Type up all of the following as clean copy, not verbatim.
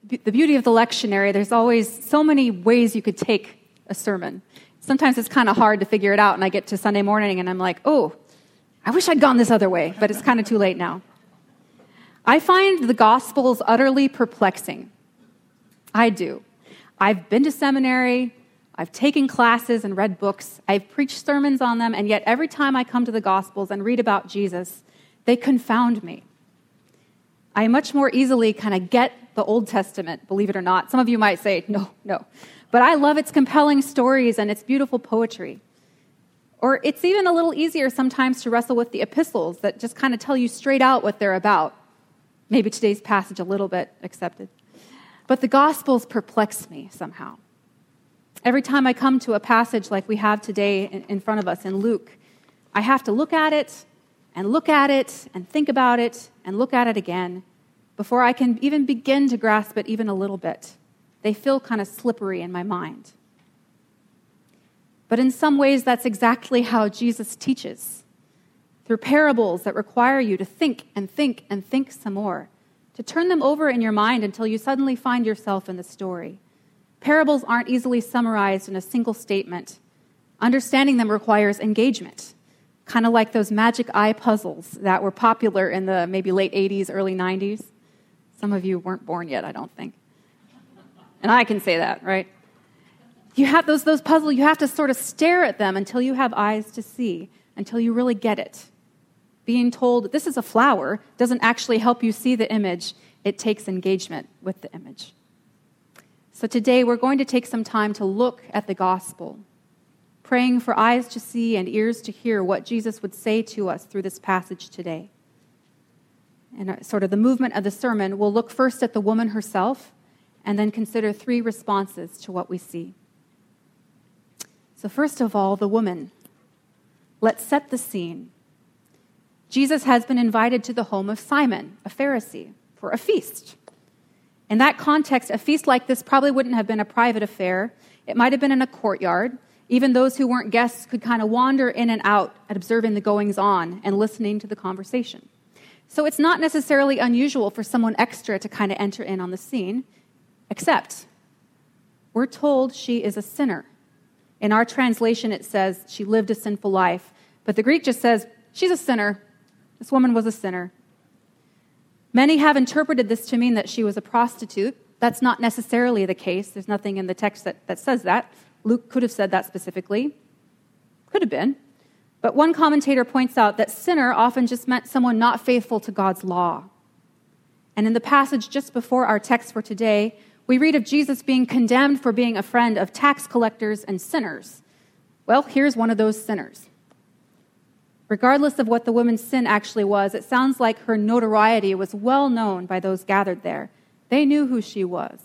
the beauty of the lectionary, there's always so many ways you could take a sermon. Sometimes it's kind of hard to figure it out, and I get to Sunday morning, and I'm like, oh, I wish I'd gone this other way, but it's kind of too late now. I find the Gospels utterly perplexing. I do. I've been to seminary, I've taken classes and read books, I've preached sermons on them, and yet every time I come to the Gospels and read about Jesus, they confound me. I much more easily kind of get the Old Testament, believe it or not. Some of you might say, no. But I love its compelling stories and its beautiful poetry. Or it's even a little easier sometimes to wrestle with the epistles that just kind of tell you straight out what they're about. Maybe today's passage a little bit accepted. But the Gospels perplex me somehow. Every time I come to a passage like we have today in front of us in Luke, I have to look at it and think about it and look at it again before I can even begin to grasp it even a little bit. They feel kind of slippery in my mind. But in some ways, that's exactly how Jesus teaches. Through parables that require you to think and think and think some more, to turn them over in your mind until you suddenly find yourself in the story. Parables aren't easily summarized in a single statement. Understanding them requires engagement, kind of like those magic eye puzzles that were popular in the maybe late 80s, early 90s. Some of you weren't born yet, I don't think. And I can say that, right? You have those puzzles, you have to sort of stare at them until you have eyes to see, until you really get it. Being told this is a flower doesn't actually help you see the image. It takes engagement with the image. So today we're going to take some time to look at the gospel, praying for eyes to see and ears to hear what Jesus would say to us through this passage today. And sort of the movement of the sermon, we'll look first at the woman herself and then consider three responses to what we see. So first of all, the woman. Let's set the scene. Jesus has been invited to the home of Simon, a Pharisee, for a feast. In that context, a feast like this probably wouldn't have been a private affair. It might have been in a courtyard. Even those who weren't guests could kind of wander in and out at observing the goings-on and listening to the conversation. So it's not necessarily unusual for someone extra to kind of enter in on the scene, except we're told she is a sinner. In our translation, it says she lived a sinful life, but the Greek just says she's a sinner. This woman was a sinner. Many have interpreted this to mean that she was a prostitute. That's not necessarily the case. There's nothing in the text that says that. Luke could have said that specifically. Could have been. But one commentator points out that sinner often just meant someone not faithful to God's law. And in the passage just before our text for today, we read of Jesus being condemned for being a friend of tax collectors and sinners. Well, here's one of those sinners. Regardless of what the woman's sin actually was, it sounds like her notoriety was well known by those gathered there. They knew who she was.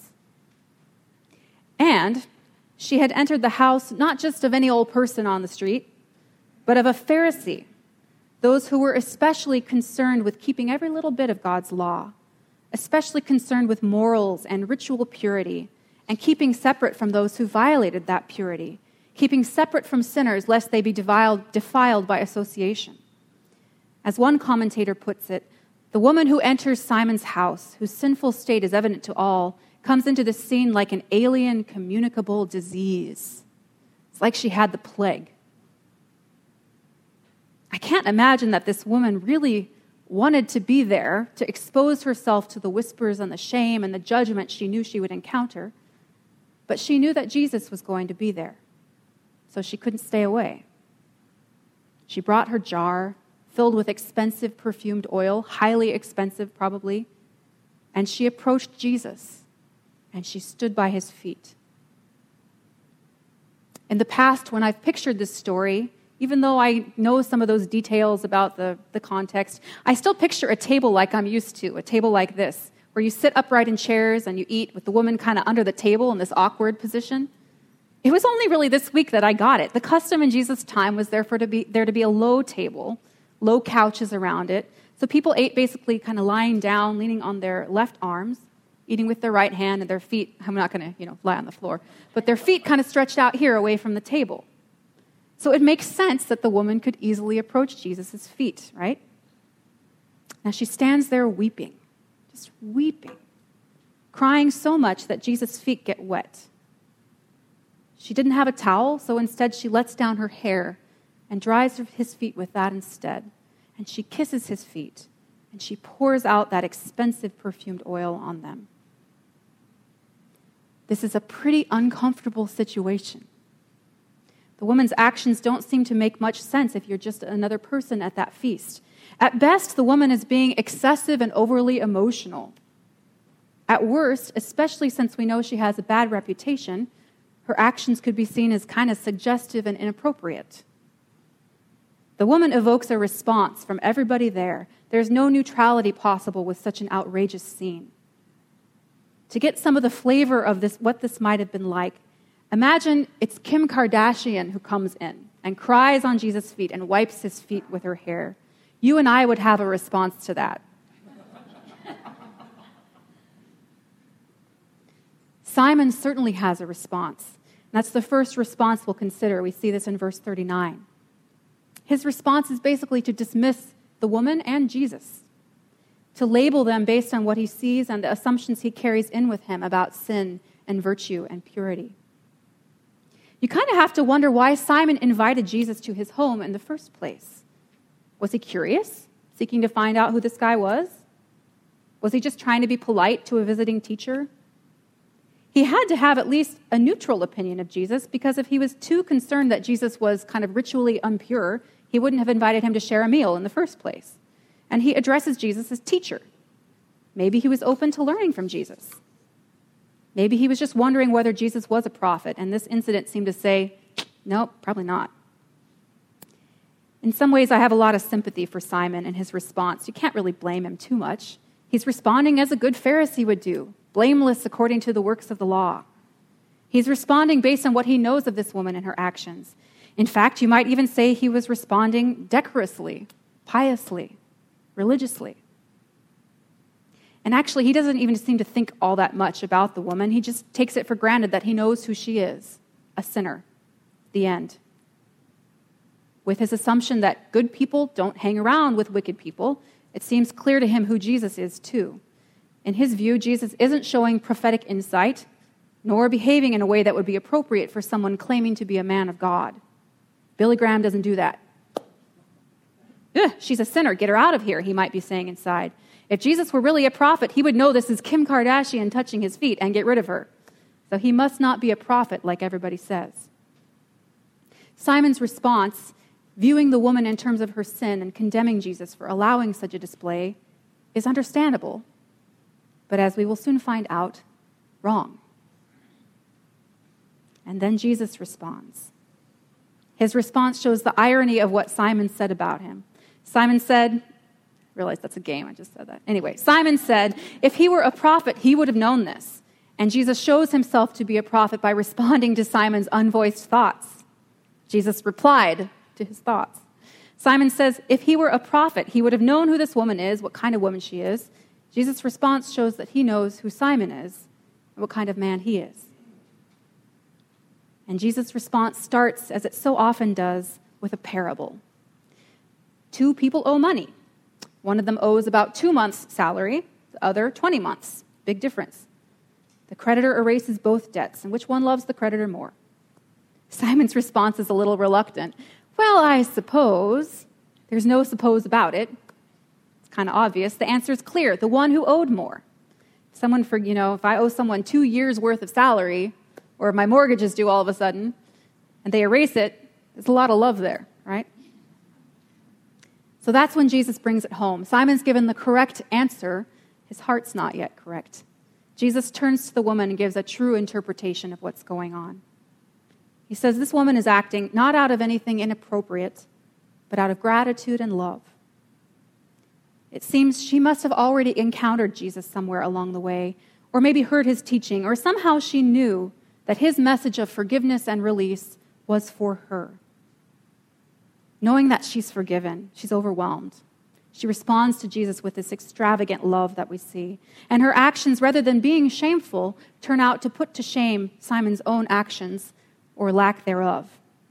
And she had entered the house not just of any old person on the street, but of a Pharisee, those who were especially concerned with keeping every little bit of God's law, especially concerned with morals and ritual purity, and keeping separate from those who violated that purity, keeping separate from sinners lest they be defiled by association. As one commentator puts it, the woman who enters Simon's house, whose sinful state is evident to all, comes into the scene like an alien communicable disease. It's like she had the plague. I can't imagine that this woman really wanted to be there to expose herself to the whispers and the shame and the judgment she knew she would encounter, but she knew that Jesus was going to be there, so she couldn't stay away. She brought her jar filled with expensive perfumed oil, highly expensive probably, and she approached Jesus, and she stood by his feet. In the past, when I've pictured this story, even though I know some of those details about the context, I still picture a table like I'm used to, a table like this, where you sit upright in chairs and you eat with the woman kind of under the table in this awkward position. It was only really this week that I got it. The custom in Jesus' time was there to be a low table, low couches around it. So people ate basically kind of lying down, leaning on their left arms, eating with their right hand and their feet. I'm not going to, lie on the floor, but their feet kind of stretched out here away from the table. So it makes sense that the woman could easily approach Jesus' feet, right? Now she stands there weeping, just weeping. crying so much that Jesus' feet get wet. She didn't have a towel, so instead she lets down her hair and dries his feet with that instead. And she kisses his feet, and she pours out that expensive perfumed oil on them. This is a pretty uncomfortable situation. The woman's actions don't seem to make much sense if you're just another person at that feast. At best, the woman is being excessive and overly emotional. At worst, especially since we know she has a bad reputation, her actions could be seen as kind of suggestive and inappropriate. The woman evokes a response from everybody there. There's no neutrality possible with such an outrageous scene. To get some of the flavor of this, what this might have been like, imagine it's Kim Kardashian who comes in and cries on Jesus' feet and wipes his feet with her hair. You and I would have a response to that. Simon certainly has a response. And that's the first response we'll consider. We see this in verse 39. His response is basically to dismiss the woman and Jesus, to label them based on what he sees and the assumptions he carries in with him about sin and virtue and purity. You kind of have to wonder why Simon invited Jesus to his home in the first place. Was he curious, seeking to find out who this guy was? Was he just trying to be polite to a visiting teacher? He had to have at least a neutral opinion of Jesus, because if he was too concerned that Jesus was kind of ritually impure, he wouldn't have invited him to share a meal in the first place. And he addresses Jesus as teacher. Maybe he was open to learning from Jesus. Maybe he was just wondering whether Jesus was a prophet, and this incident seemed to say, nope, probably not. In some ways, I have a lot of sympathy for Simon and his response. You can't really blame him too much. He's responding as a good Pharisee would do, blameless according to the works of the law. He's responding based on what he knows of this woman and her actions. In fact, you might even say he was responding decorously, piously, religiously. And actually, he doesn't even seem to think all that much about the woman. He just takes it for granted that he knows who she is, a sinner. The end. With his assumption that good people don't hang around with wicked people, it seems clear to him who Jesus is too. In his view, Jesus isn't showing prophetic insight, nor behaving in a way that would be appropriate for someone claiming to be a man of God. Billy Graham doesn't do that. Ugh, she's a sinner, get her out of here, he might be saying inside. If Jesus were really a prophet, he would know this is Kim Kardashian touching his feet and get rid of her. So he must not be a prophet like everybody says. Simon's response, viewing the woman in terms of her sin and condemning Jesus for allowing such a display, is understandable, but as we will soon find out, wrong. And then Jesus responds. His response shows the irony of what Simon said about him. Simon said, realize that's a game, I just said that. Anyway, Simon said, if he were a prophet, he would have known this. And Jesus shows himself to be a prophet by responding to Simon's unvoiced thoughts. Jesus replied to his thoughts. Simon says, if he were a prophet, he would have known who this woman is, what kind of woman she is. Jesus' response shows that he knows who Simon is and what kind of man he is. And Jesus' response starts, as it so often does, with a parable. Two people owe money. One of them owes about 2 months' salary, the other 20 months. Big difference. The creditor erases both debts, and which one loves the creditor more? Simon's response is a little reluctant. Well, I suppose. There's no suppose about it. It's kind of obvious. The answer is clear. The one who owed more. If I owe someone 2 years' worth of salary, or if my mortgage is due all of a sudden, and they erase it, there's a lot of love there, right? So that's when Jesus brings it home. Simon's given the correct answer. His heart's not yet correct. Jesus turns to the woman and gives a true interpretation of what's going on. He says this woman is acting not out of anything inappropriate, but out of gratitude and love. It seems she must have already encountered Jesus somewhere along the way, or maybe heard his teaching, or somehow she knew that his message of forgiveness and release was for her. Knowing that she's forgiven, she's overwhelmed. She responds to Jesus with this extravagant love that we see. And her actions, rather than being shameful, turn out to put to shame Simon's own actions or lack thereof.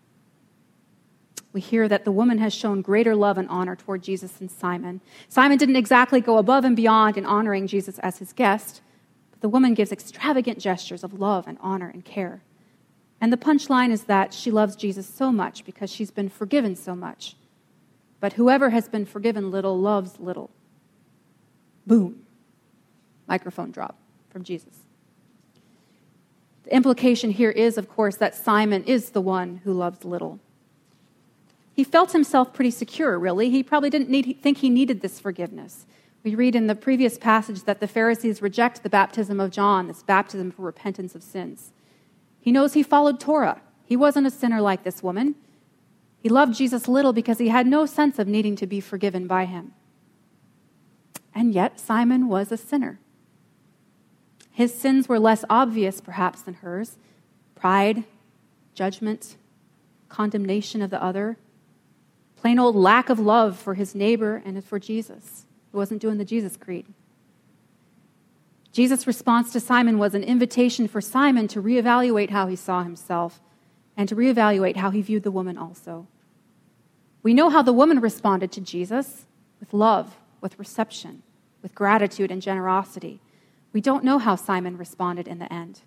We hear that the woman has shown greater love and honor toward Jesus than Simon. Simon didn't exactly go above and beyond in honoring Jesus as his guest, but the woman gives extravagant gestures of love and honor and care. And the punchline is that she loves Jesus so much because she's been forgiven so much. But whoever has been forgiven little loves little. Boom. Microphone drop from Jesus. The implication here is, of course, that Simon is the one who loves little. He felt himself pretty secure, really. He probably didn't think he needed this forgiveness. We read in the previous passage that the Pharisees reject the baptism of John, this baptism for repentance of sins. He knows he followed Torah. He wasn't a sinner like this woman. He loved Jesus little because he had no sense of needing to be forgiven by him. And yet, Simon was a sinner. His sins were less obvious, perhaps, than hers. Pride, judgment, condemnation of the other, plain old lack of love for his neighbor and for Jesus. He wasn't doing the Jesus creed. Jesus' response to Simon was an invitation for Simon to reevaluate how he saw himself and to reevaluate how he viewed the woman also. We know how the woman responded to Jesus, with love, with reception, with gratitude and generosity. We don't know how Simon responded in the end.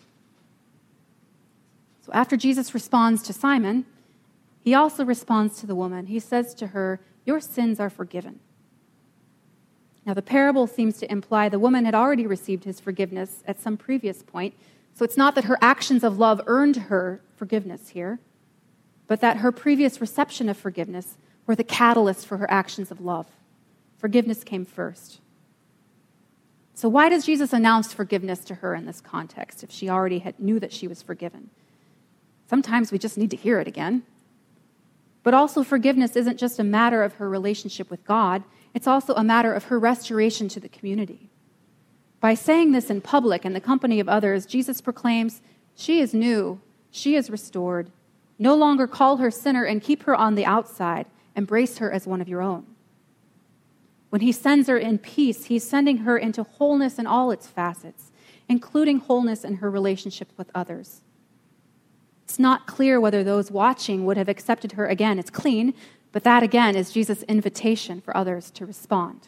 So after Jesus responds to Simon, he also responds to the woman. He says to her, "Your sins are forgiven." Now, the parable seems to imply the woman had already received his forgiveness at some previous point, so it's not that her actions of love earned her forgiveness here, but that her previous reception of forgiveness were the catalyst for her actions of love. Forgiveness came first. So why does Jesus announce forgiveness to her in this context if she already knew that she was forgiven? Sometimes we just need to hear it again. But also, forgiveness isn't just a matter of her relationship with God, it's also a matter of her restoration to the community. By saying this in public in the company of others, Jesus proclaims, she is new, she is restored. No longer call her sinner and keep her on the outside. Embrace her as one of your own. When he sends her in peace, he's sending her into wholeness in all its facets, including wholeness in her relationship with others. It's not clear whether those watching would have accepted her again. It's clean, but that again is Jesus' invitation for others to respond.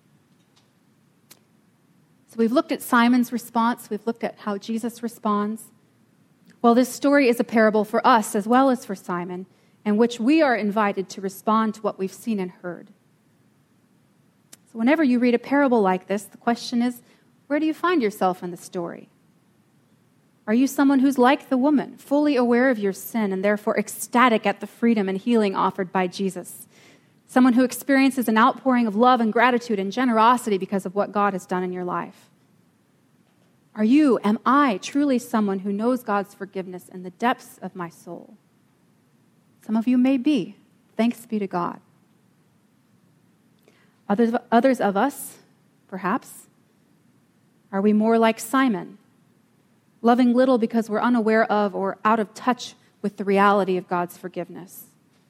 So we've looked at Simon's response. We've looked at how Jesus responds. Well, this story is a parable for us as well as for Simon, in which we are invited to respond to what we've seen and heard. So whenever you read a parable like this, the question is, where do you find yourself in the story? Are you someone who's like the woman, fully aware of your sin and therefore ecstatic at the freedom and healing offered by Jesus? Someone who experiences an outpouring of love and gratitude and generosity because of what God has done in your life? Am I truly someone who knows God's forgiveness in the depths of my soul? Some of you may be. Thanks be to God. Others of us, perhaps, are we more like Simon, loving little because we're unaware of or out of touch with the reality of God's forgiveness?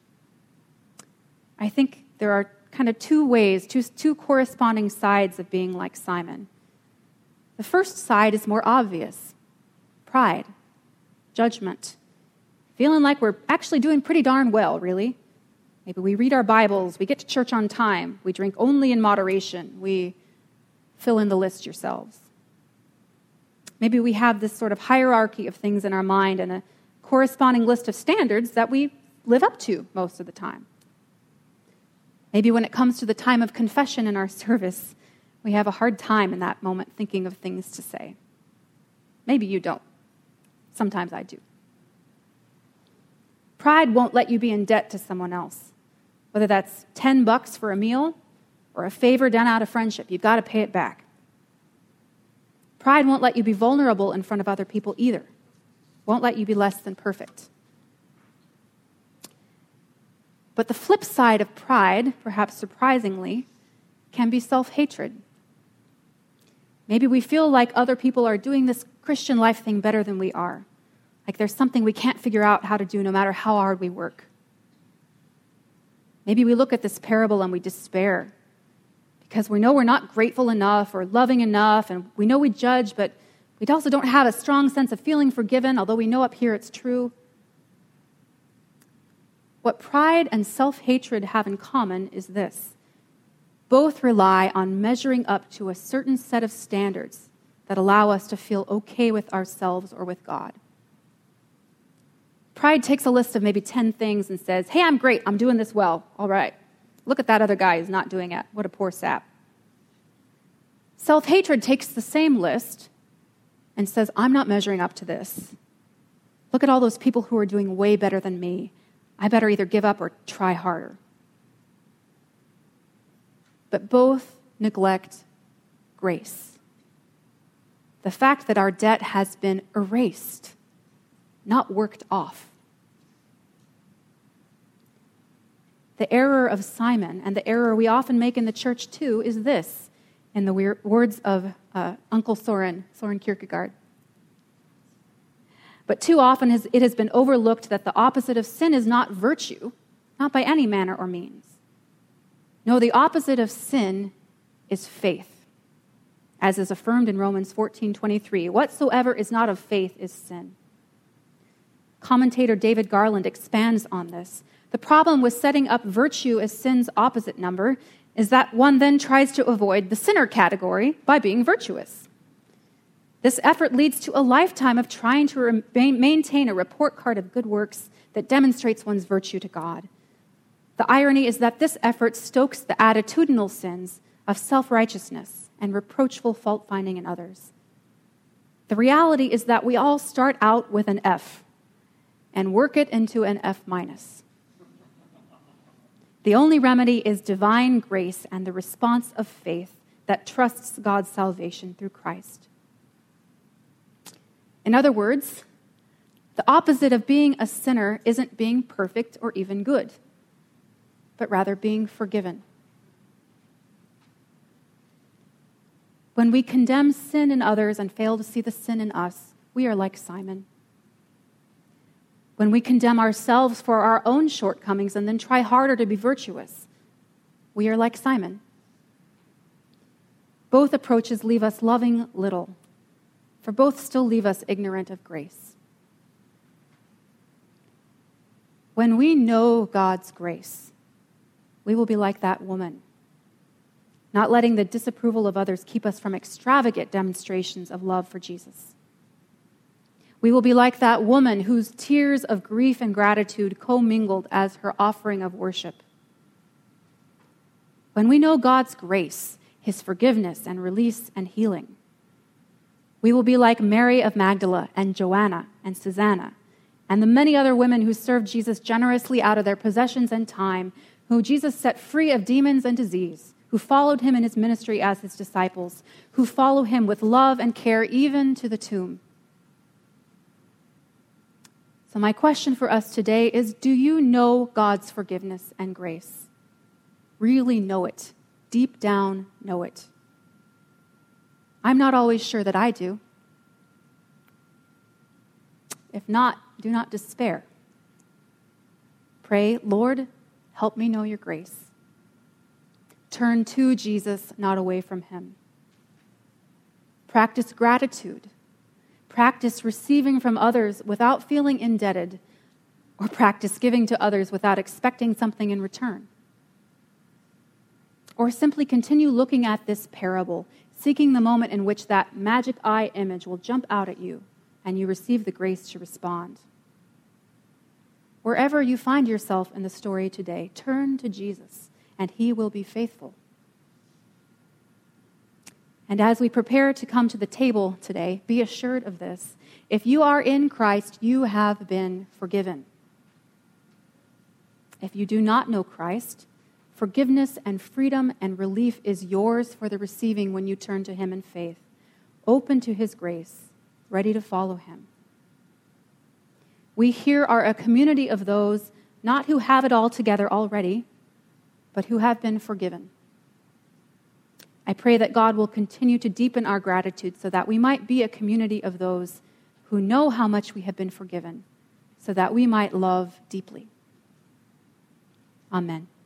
I think there are kind of two corresponding sides of being like Simon. The first side is more obvious: pride, judgment, feeling like we're actually doing pretty darn well, really. Maybe we read our Bibles, we get to church on time, we drink only in moderation, we fill in the list yourselves. Maybe we have this sort of hierarchy of things in our mind and a corresponding list of standards that we live up to most of the time. Maybe when it comes to the time of confession in our service, we have a hard time in that moment thinking of things to say. Maybe you don't. Sometimes I do. Pride won't let you be in debt to someone else, whether that's $10 for a meal or a favor done out of friendship. You've got to pay it back. Pride won't let you be vulnerable in front of other people either. Won't let you be less than perfect. But the flip side of pride, perhaps surprisingly, can be self-hatred. Maybe we feel like other people are doing this Christian life thing better than we are. Like there's something we can't figure out how to do no matter how hard we work. Maybe we look at this parable and we despair because we know we're not grateful enough or loving enough, and we know we judge, but we also don't have a strong sense of feeling forgiven, although we know up here it's true. What pride and self-hatred have in common is this: both rely on measuring up to a certain set of standards that allow us to feel okay with ourselves or with God. Pride takes a list of maybe 10 things and says, hey, I'm great, I'm doing this well, all right. Look at that other guy who's not doing it. What a poor sap. Self-hatred takes the same list and says, I'm not measuring up to this. Look at all those people who are doing way better than me. I better either give up or try harder. But both neglect grace. The fact that our debt has been erased, not worked off. The error of Simon, and the error we often make in the church too, is this, in the words of Uncle Soren Kierkegaard. But too often it has been overlooked that the opposite of sin is not virtue, not by any manner or means. No, the opposite of sin is faith, as is affirmed in Romans 14:23. Whatsoever is not of faith is sin. Commentator David Garland expands on this. The problem with setting up virtue as sin's opposite number is that one then tries to avoid the sinner category by being virtuous. This effort leads to a lifetime of trying to maintain a report card of good works that demonstrates one's virtue to God. The irony is that this effort stokes the attitudinal sins of self-righteousness and reproachful fault-finding in others. The reality is that we all start out with an F and work it into an F-. The only remedy is divine grace and the response of faith that trusts God's salvation through Christ. In other words, the opposite of being a sinner isn't being perfect or even good, but rather being forgiven. When we condemn sin in others and fail to see the sin in us, we are like Simon. When we condemn ourselves for our own shortcomings and then try harder to be virtuous, we are like Simon. Both approaches leave us loving little, for both still leave us ignorant of grace. When we know God's grace, we will be like that woman, not letting the disapproval of others keep us from extravagant demonstrations of love for Jesus. We will be like that woman whose tears of grief and gratitude commingled as her offering of worship. When we know God's grace, his forgiveness and release and healing, we will be like Mary of Magdala and Joanna and Susanna and the many other women who served Jesus generously out of their possessions and time, who Jesus set free of demons and disease, who followed him in his ministry as his disciples, who follow him with love and care even to the tomb. So my question for us today is, do you know God's forgiveness and grace? Really know it. Deep down, know it. I'm not always sure that I do. If not, do not despair. Pray, Lord, help me know your grace. Turn to Jesus, not away from him. Practice gratitude. Practice receiving from others without feeling indebted, or practice giving to others without expecting something in return. Or simply continue looking at this parable, seeking the moment in which that magic eye image will jump out at you and you receive the grace to respond. Wherever you find yourself in the story today, turn to Jesus and he will be faithful. And as we prepare to come to the table today, be assured of this. If you are in Christ, you have been forgiven. If you do not know Christ, forgiveness and freedom and relief is yours for the receiving when you turn to him in faith, open to his grace, ready to follow him. We here are a community of those not who have it all together already, but who have been forgiven. I pray that God will continue to deepen our gratitude so that we might be a community of those who know how much we have been forgiven, so that we might love deeply. Amen.